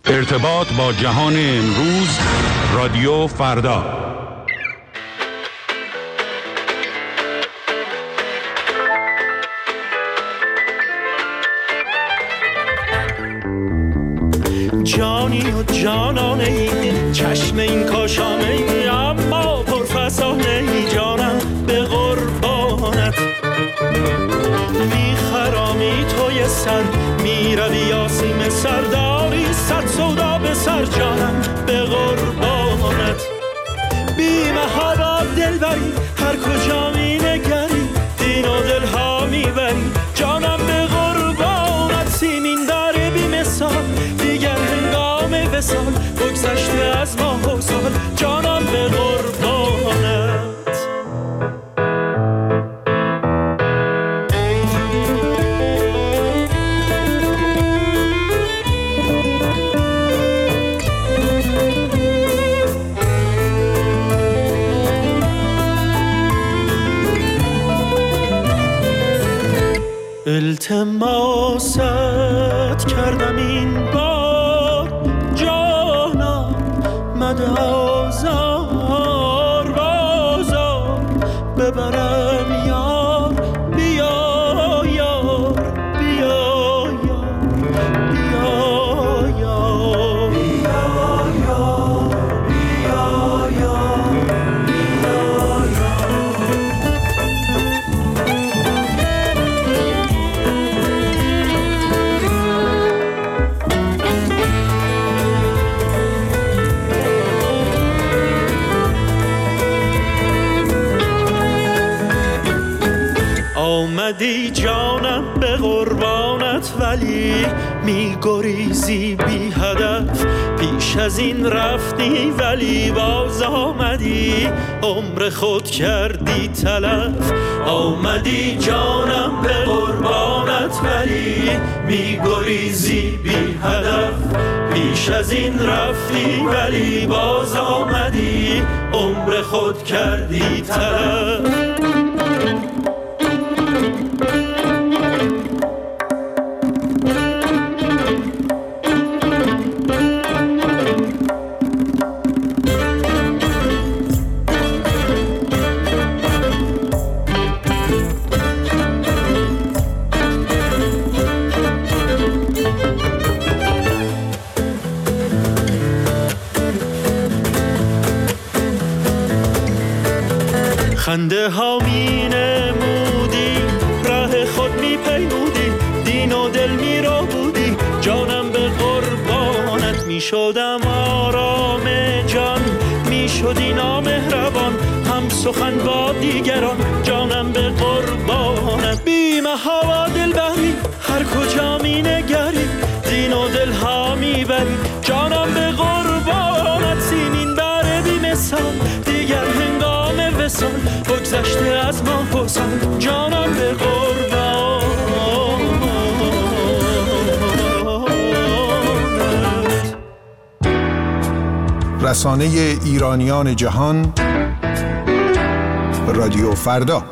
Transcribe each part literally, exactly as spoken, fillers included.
ارتباط با جهان امروز، رادیو فردا. جانی و جانانه ای، چشم این کاشانه ای، اما پرفسانه ای، جانم به قربانت. میخرامی توی سر، میروی یاسیم سرداری، صد سودا به سر، جانم به قربانت. بی محابا دل بری، هر کجا می نگری، دین و دل ها میبری، جانم به قربانت. سیمین داره بی مثال، دیگر هنگام وصال، بگذشته از ماه و سال، جانم به قربانت. التماست کردم این بار، جانم مده آزار، بازار ببرم یار، بیا یار، بیا یار، بیا یار، بیا یار، بیا یار، بیا یار. آمدی جانم به قربانت، ولی می گریزی بی هدف. پیش از این رفتی ولی باز آمدی، عمر خود کردی تلف. آمدی جانم به قربانت، ولی می گریزی بی هدف. پیش از این رفتی ولی باز آمدی، عمر خود کردی تلف. خنده ها می نمودی، راه خود می پیمودی، دین و دل می رو بودی، جانم به قربانت. می شدم آرام جان، می شدی نامهربان، هم سخن با دیگران، جانم به قربانت. بی محابا دل بری، هر کجا می نگری، دین و دل ها می بری، جانم به قربانت. سیمین بره بی مثال، دیگر هنگام وصال، بگذشته از ماه و سال، جانم به قربانت. رسانه ایرانیان جهان، رادیو فردا.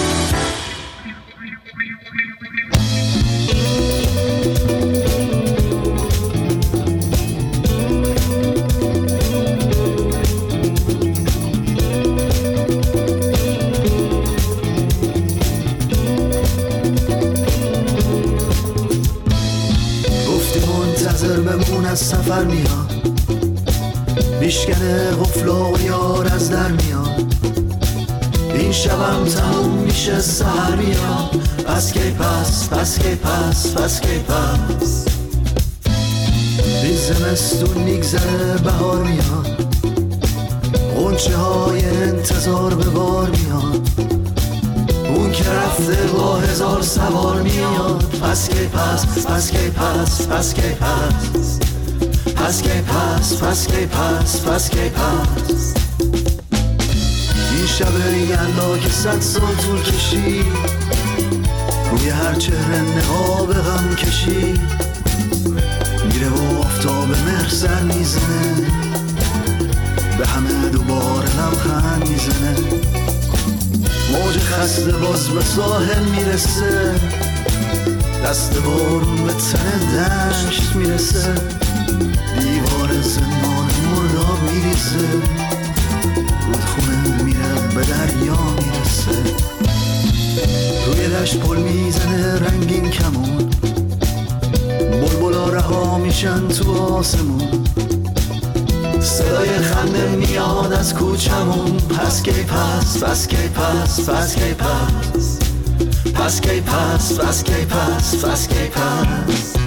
سفر میاد، میشکنه قفل و یار از در میاد، این شبم تموم میشه سحر میاد. پس کی پس، پس کی پس، پس کی پس، این زمستون میگذره بهار میاد، غنچه های انتظار به بار میاد، اون که رفته با هزار سوار میاد. پس کی پس، پس کی پس، پس کی پس، پس کی پس، پس کی پس، پس کی پس. این شب یلدا که صد سال طول کشید، روی هر چهره نقاب غم کشید، میره و آفتاب مهر سر میزنه، به همه دوباره لبخند میزنه. موج خسته باز به ساحل میرسه، دست بارون به تن دشت میرسه، میرسه، رودخونه میره به دریا میرسه، روی دشت پل میزنه رنگین کمون، بلبلا رها میشن تو آسمون، صدای خنده میاد از کوچمون، پس کی پس پس کی پس پس کی پس پس کی پس پس کی پس پس کی پس.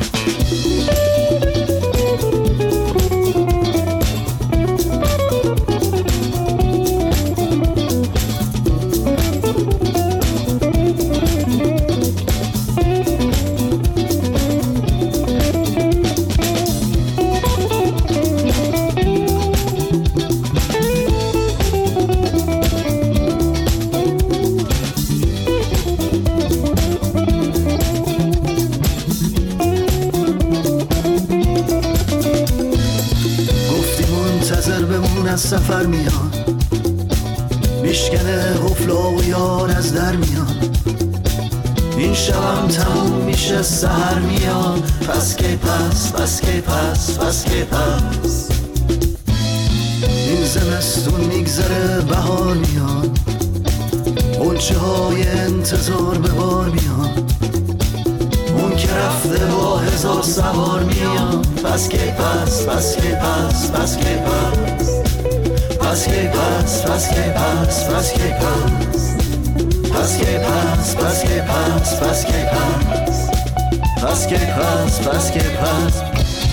از سفر میاد، میشکنه قفلا و یار از در میاد، این شبم تموم میشه سحر میاد، پس کی پس پس کی پس پس کی پس. این زمستون میگذره بهار میاد، غنچه های انتظار به بار میاد، اون که رفته با هزار سوار میاد، پس کی پس پس کی پس پس کی پس پس کی پس پس کی پس پس کی پس پس کی پس پس کی پس پس کی پس پس کی پس پس کی پس.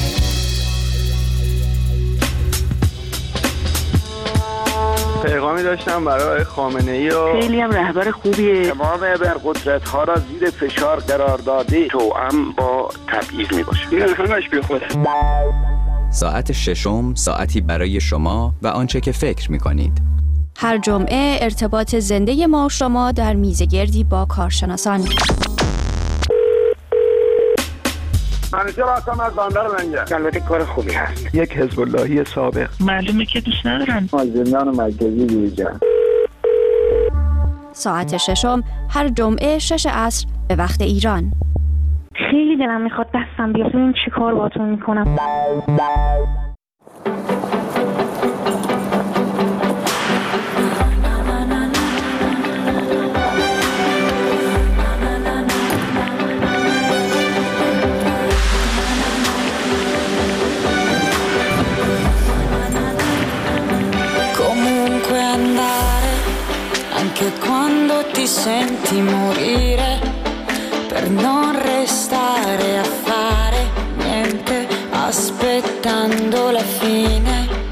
پیغامی داشتم برای خامنه‌ای و خیلی هم رهبر خوبیه، تمام ابرقدرت ها را زیر فشار قرار داده، توأم با تبعیض میباشه. این همش بی خوده. ساعت ششم، ساعتی برای شما و آنچه که فکر می‌کنید. هر جمعه ارتباط زنده ما و شما در میزگردی با کارشناسان. منیجر هستم از بندر منجر. البته کار خوبی هست. یک حزب اللهی سابق. معلومه که دوست ندارن. مازندران مرکزی دیجا. ساعت ششم هر جمعه شش عصر به وقت ایران. خیلی دلم میخواد دستم بیاد ببینم چی کار باهاتون میکنم. Comunque andare, anche quando ti senti morire, per non restare a fare niente, aspettando la fine.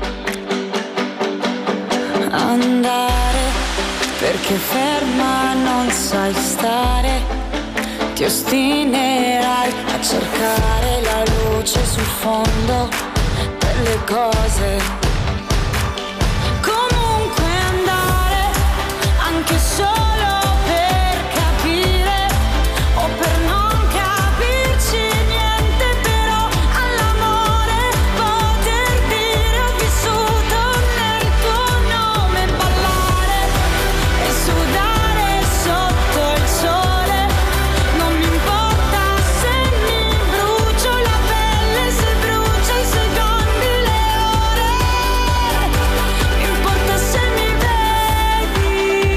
Andare, perché ferma non sai stare, ti ostinerai a cercare la luce sul fondo delle cose. Comunque andare, anche solo per capire o per non capirci niente, però all'amore poter dire ho vissuto nel tuo nome, ballare e sudare sotto il sole, non mi importa se mi brucio la pelle, se brucia i secondi, le ore, mi importa se mi vedi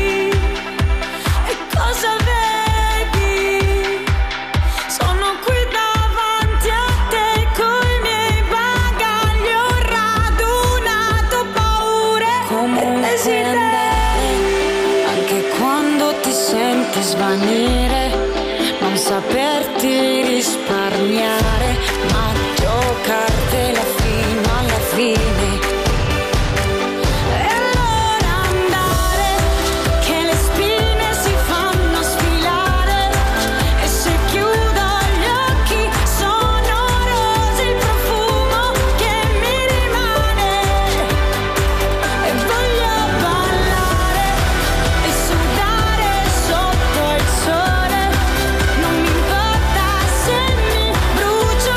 e cosa vedi, sono qui davanti a te coi miei bagagli, ho radunato paure e desideri, anche quando ti senti svanire, non saperti risparmiare, ma giocartela fino alla fine. E allora andare, che le spine si fanno sfilare, e se chiudo gli occhi sono rose il profumo che mi rimane, e voglio ballare e sudare sotto il sole, non mi importa se mi brucio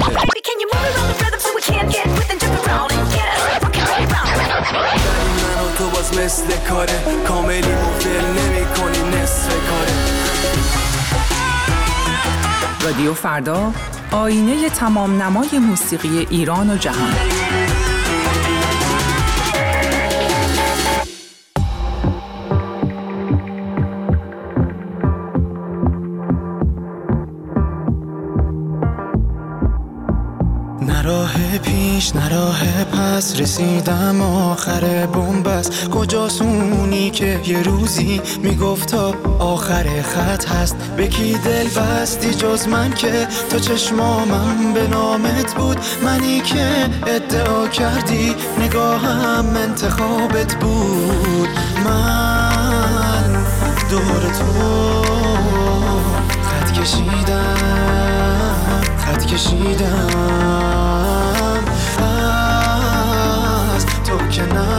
Can you move it on the rhythm so we can't get with and jump around and get us rockin' around. من و تو باز مثل کاره کاملی مفل نمی کنی نصف کاره. رادیو فردا، آینه تمام نمای موسیقی ایران و جهان. نه راه پیش نه راه پس، رسیدم آخر بنبست. کجاست اونی که یه روزی میگفتا آخر خط هست؟ به کی دل بستی جز من که تا چشمامم به نامت بود؟ منی که ادعا کردی نگاهم انتخابت بود. من دور تو خط کشیدم خط کشیدم از تو که نه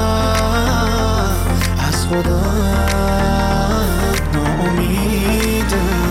از خودم ناامیدم.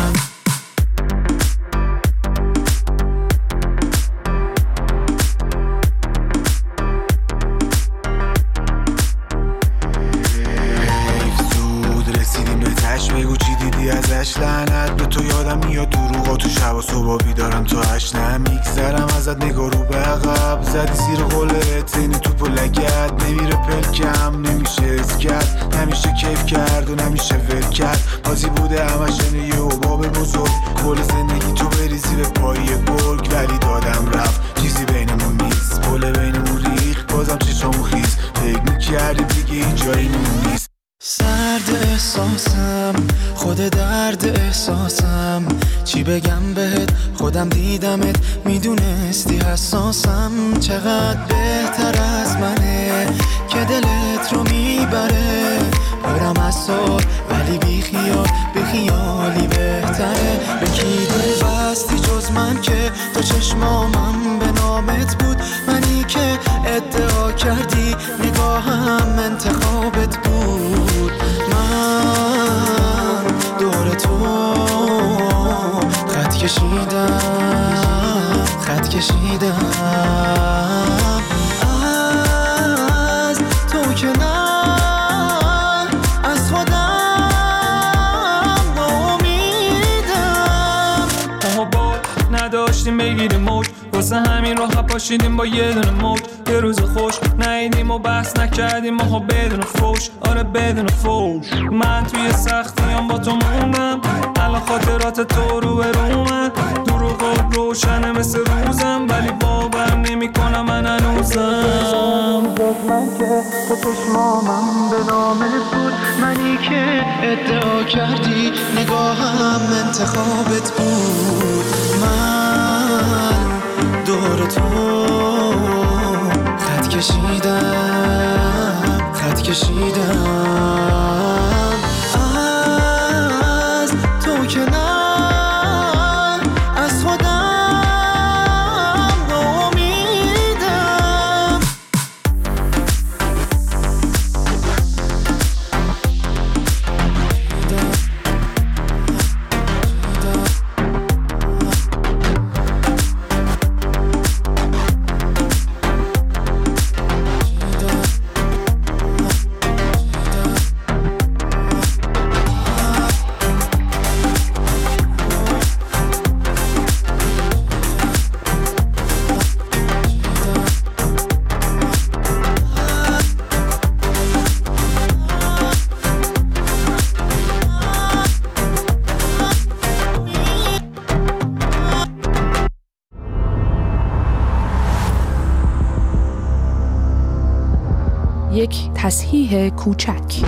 بگو چی دیدی ازش، لعنت به تو. یادم میاد دروغا تو شب و صبح بیدارم تو اشنه میگذرم ازت، نگاه رو به عقب زدی زیر قلت، این توپ و لگت نمیره پلکم، نمیشه از کرد، نمیشه کیف کرد و نمیشه ول کرد. بازی بوده همش یه حباب بزرگ، کل زندگی تو بریزی به پای گرگ، ولی دادم رفت چیزی بینمون نیست، پل بینمون ریخت بازم چشامون خیز، فکر میکردی دیگه این جایی نیست. سرد احساسم خود درد احساسم، چی بگم بهت خودم دیدمت میدونستی حساسم. چقدر بهتر از منه که دلت رو میبره، برم از سر ولی بی خیال بی خیالی بهتره. به کی دل بستی جز من که تو چشمامم به نامت بود؟ منی که ادعا کردی نگاهم انتخابت بود. من دور تو خط کشیدم خط کشیدم از تو که نه از خودم ناامیدم. ما با نداشتیم بگیریم موج، واسه همین راه پاشیدیم با یه دونه موج. یه روز خوش نیدیم و بحث نکردیم ماها بدون فوش، آره بدون فوش. من توی سختیام با تو موندم، الان خاطرات تو رو به رومن، دروغات روشنه مثل روزم، ولی باورم نمی کنم من هنوزم. من که تو چشمامم به نامت بود، منی که ادعا کردی نگاهم انتخابت بود. من دور تو خط کشیدم خط کشیدم از تو که نه از خودم ناامیدم. یک تصحیح کوچک.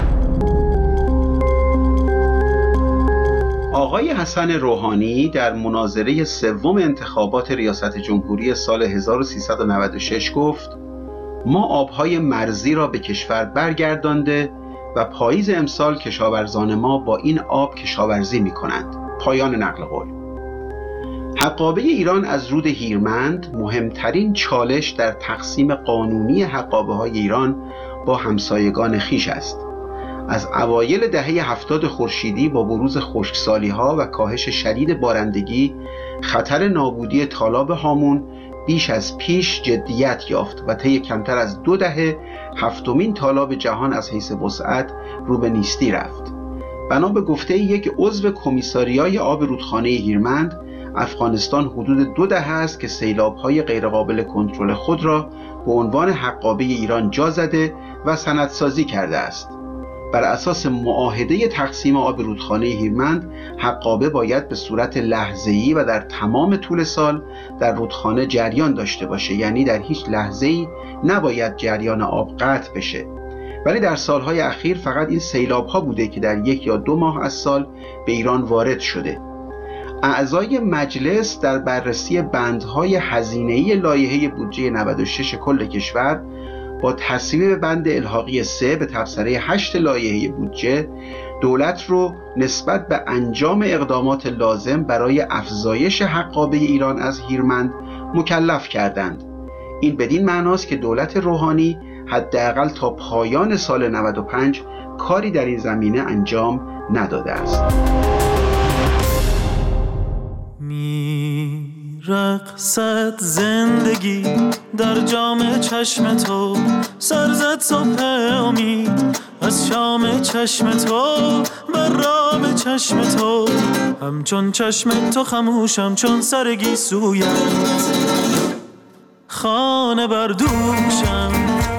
آقای حسن روحانی در مناظره سوم انتخابات ریاست جمهوری سال هزار و سیصد و نود و شش گفت: ما آبهای مرزی را به کشور برگردانده و پاییز امسال کشاورزان ما با این آب کشاورزی می کنند. پایان نقل قول. حقابه ایران از رود هیرمند مهمترین چالش در تقسیم قانونی حقابه های ایران با همسایگان خیش است. از اوایل دهه هفتاد خورشیدی با بروز خشکسالی‌ها و کاهش شدید بارندگی، خطر نابودی تالاب هامون بیش از پیش جدیت یافت و طی کمتر از دو دهه هفتمین تالاب جهان از حیث وسعت رو به نیستی رفت. بنا به گفته یک عضو کمیساریای آب رودخانه هیرمند، افغانستان حدود دو دهه است که سیلاب‌های غیرقابل کنترل خود را به عنوان حقابه ایران جا زده و سندسازی کرده است. بر اساس معاهده تقسیم آب رودخانه هیرمند، حقابه باید به صورت لحظه‌ای و در تمام طول سال در رودخانه جریان داشته باشه، یعنی در هیچ لحظه‌ای نباید جریان آب قطع بشه. ولی در سالهای اخیر فقط این سیلاب‌ها بوده که در یک یا دو ماه از سال به ایران وارد شده. اعضای مجلس در بررسی بندهای هزینه‌ای لایحه بودجه نود و شش کل کشور با تصویب بند الحاقی سه به تبصره هشت لایحه بودجه، دولت رو نسبت به انجام اقدامات لازم برای افزایش حقابه ایران از هیرمند مکلف کردند. این بدین معناست که دولت روحانی حداقل تا پایان سال نود و پنج کاری در این زمینه انجام نداده است. رقصد زندگی در جام چشم تو، سرزد صبح امید از شام چشم تو، بر رام چشم تو، همچون چشم تو خموشم چون سر گیسویت، خانه بر دوشم.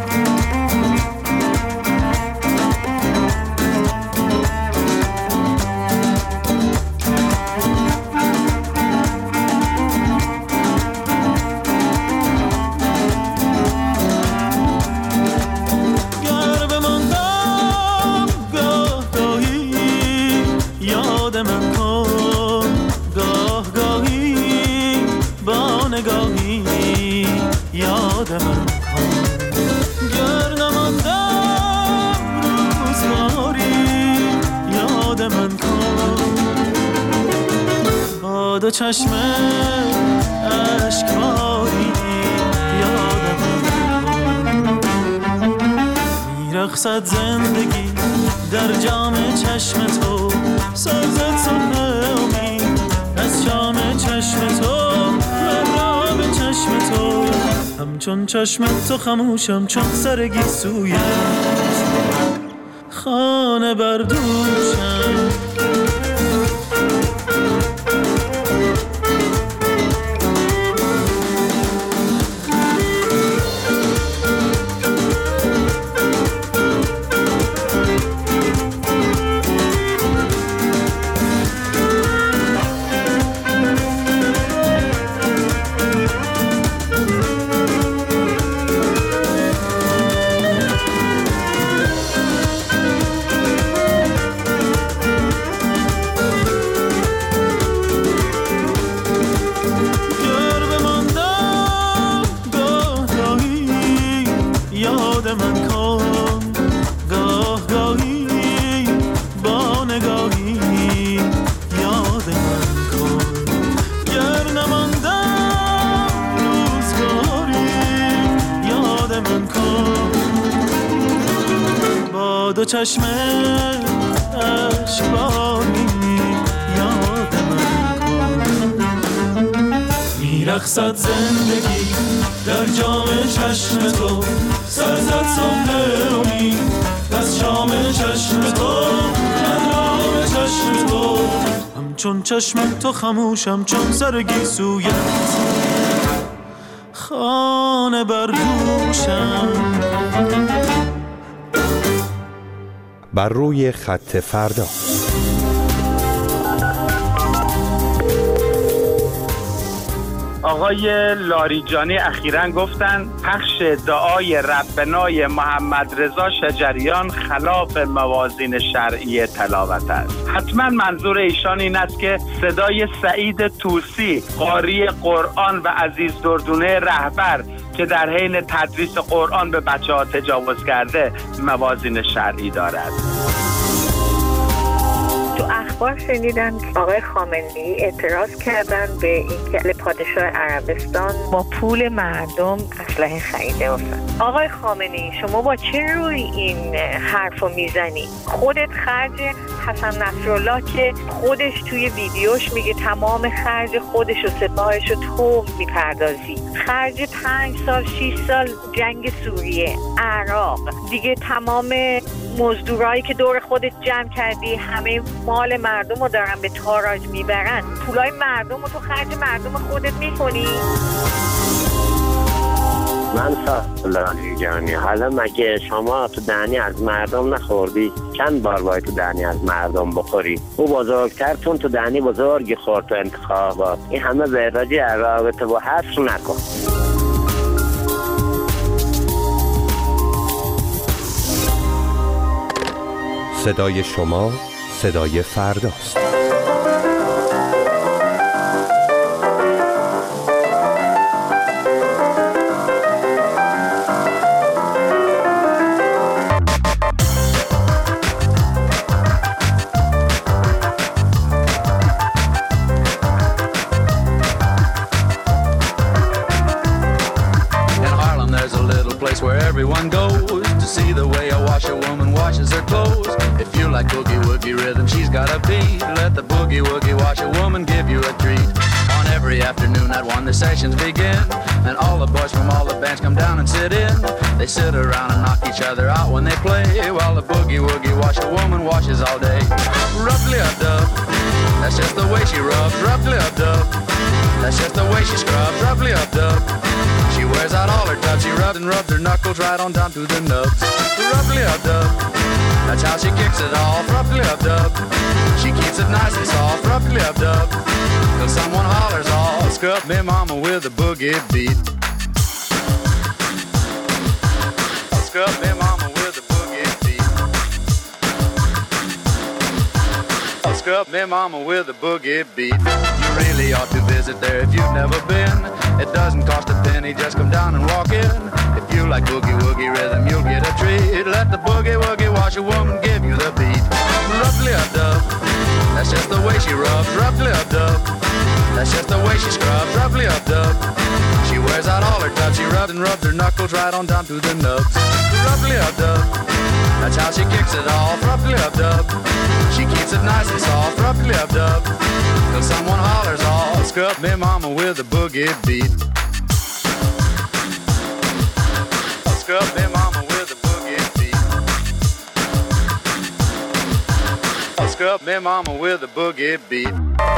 دو چشم اشکباری یادم میرقصد زندگی در جام چشم تو، سازد صبح امید از شام چشم تو، مرام چشم تو، همچون چشم تو خموشم چون سر گیسویت، خانه بر دوشم. دو چشم اشکباری یاد من کن، میرقصد زندگی در جام چشم تو، سرزد صبح امید از شام چشم تو، مرام چشم تو، همچون چشم تو خموشم چون سر گیسویت، خانه بر دوشم. بر روی خط فردا. آقای لاریجانی اخیراً گفتن پخش دعای ربنای محمد رضا شجریان خلاف موازین شرعی تلاوت است. حتما منظور ایشان این است که صدای سعید طوسی قاری قرآن و عزیز دردونه رهبر که در حین تدریس قرآن به بچه‌ها تجاوز کرده موازین شرعی دارد. تو اخبار شنیدم که آقای خامنه‌ای اعتراض کردن به اینکه پادشاه عربستان با پول مردم از اسلحه خریده باشن. آقای خامنه‌ای شما با چه روی این حرفو میزنی؟ خودت خرج حسن نصرالله که خودش توی ویدیوش میگه تمام خرج خودش و سپاهش رو تو میپردازی، خرج پنج سال شیش سال جنگ سوریه، عراق، دیگه تمام مزدورایی که دور خودت جمع کردی همه مال مردم رو دارن به تاراج میبرن، پولای مردم رو تو خرج مردم خودت میکنی؟ من ساختلانی جانی، حالا مگه شما تو دهنی از مردم نخوردی؟ چند بار باید تو دهنی از مردم بخوری؟ او بزرگترتون تو دهنی بزرگی خورد تو انتخابات. این همه به راجع رابطه با حصر نکن. صدای شما صدای فرداست. Where everyone goes to see the way a washer woman washes her clothes. If you like boogie woogie rhythm, she's got a beat. Let the boogie woogie washer woman give you a treat. On every afternoon at one the sessions begin, and all the boys from all the bands come down and sit in. They sit around and knock each other out when they play, while the boogie woogie washer woman washes all day. Roughly up dub, that's just the way she rubs. Roughly up dub, that's just the way she scrubs. Roughly up dub, she wears out all her tubs. She rubs and rubs her knuckles right on down to the nubs. Roughly up dub, that's how she kicks it off. Roughly up dub, she keeps it nice and soft. Roughly up dub, till someone hollers off. Scrub me mama with a boogie beat. Scrub me mama with a boogie beat. Scrub me mama with a boogie beat. You really ought to visit there if you've never been. It doesn't cost a penny, just come down and walk in. If you like boogie woogie rhythm, you'll get a treat. Let the boogie woogie washer woman give you the beat. Roughly up dub, that's just the way she rubs. Roughly up dub, that's just the way she scrubs. Roughly up dub, she wears out all her tubs. She rubs and rubs her knuckles right on down to the nubs. Roughly up dub, that's how she kicks it off. Roughly up dub, she keeps it nice and soft. Roughly up dub, till someone hollers off. Scrub me mama with a boogie beat. Scrub me mama with a boogie beat. Scrub me mama with a boogie beat.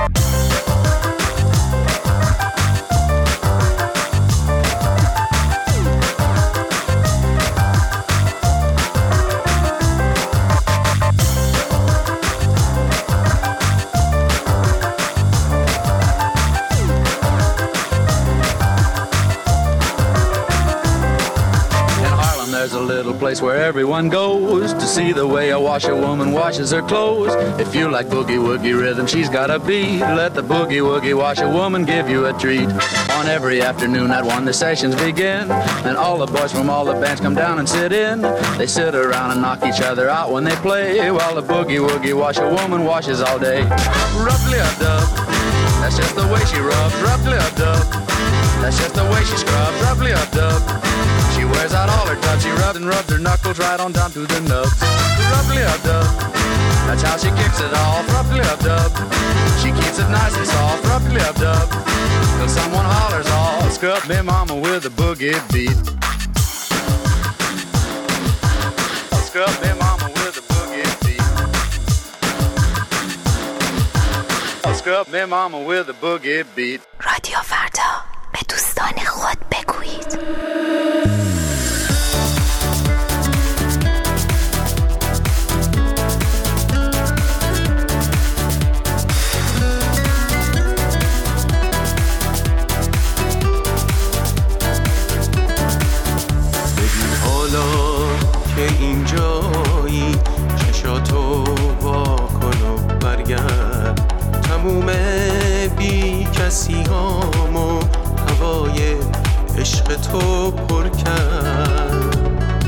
There's a little place where everyone goes to see the way a washer woman washes her clothes. If you like boogie woogie rhythm, she's got a beat. Let the boogie woogie washer woman give you a treat. On every afternoon at one the sessions begin, and all the boys from all the bands come down and sit in. They sit around and knock each other out when they play, while the boogie woogie washer woman washes all day. Roughly up dub, that's just the way she rubs. Roughly up dub, that's just the way she scrubs. Roughly up dub, she wears out all her tubs. She rubs and rubs her knuckles right on down to the nubs. Roughly up dub, that's how she kicks it off. Roughly up dub, she keeps it nice and soft. Roughly up dub, till someone hollers off. Scrub me mama with a boogie beat. Scrub me mama with a boogie beat. Scrub me mama with a boogie beat. رادیو فردا، به دوستان خود بگویید. که اینجایی چشاتو وا کن و برگرد، تموم بی کسی هامو هوای عشق تو پر کرد.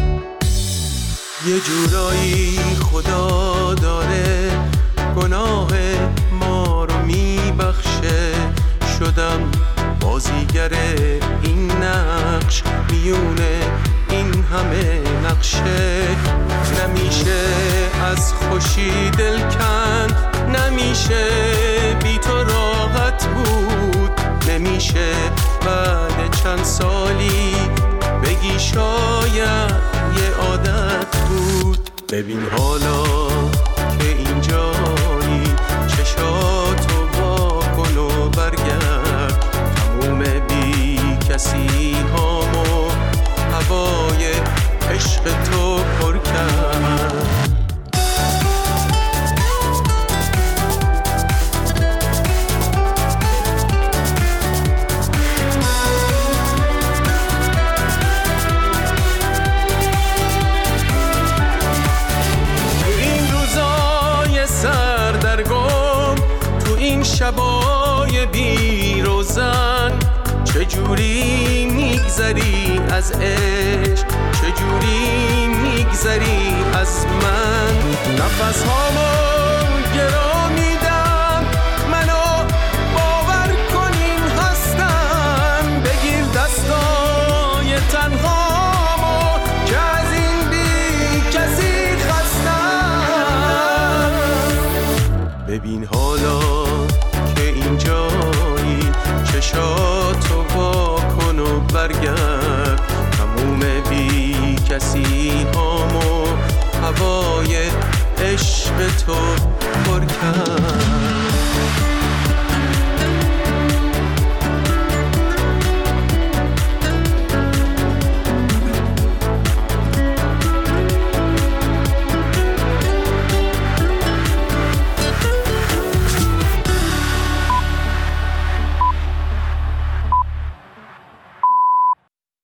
یه جورایی خدا داره گناه ما رو میبخشه، شدم بازیگر این نقش، میونه این همه نقشه، نمیشه از خوشی دل کند، نمیشه بی تو راحت بود، نمیشه بعد چند سالی بگی شاید یه عادت بود. ببین حالا که اینجایی چشاتو وا کن و برگرد، تموم بی کسی هامو هوای عشق تو پر کرد. شبای بی روزن چجوری میگذری از عشق، چجوری میگذری از من، نفس هامو گرامی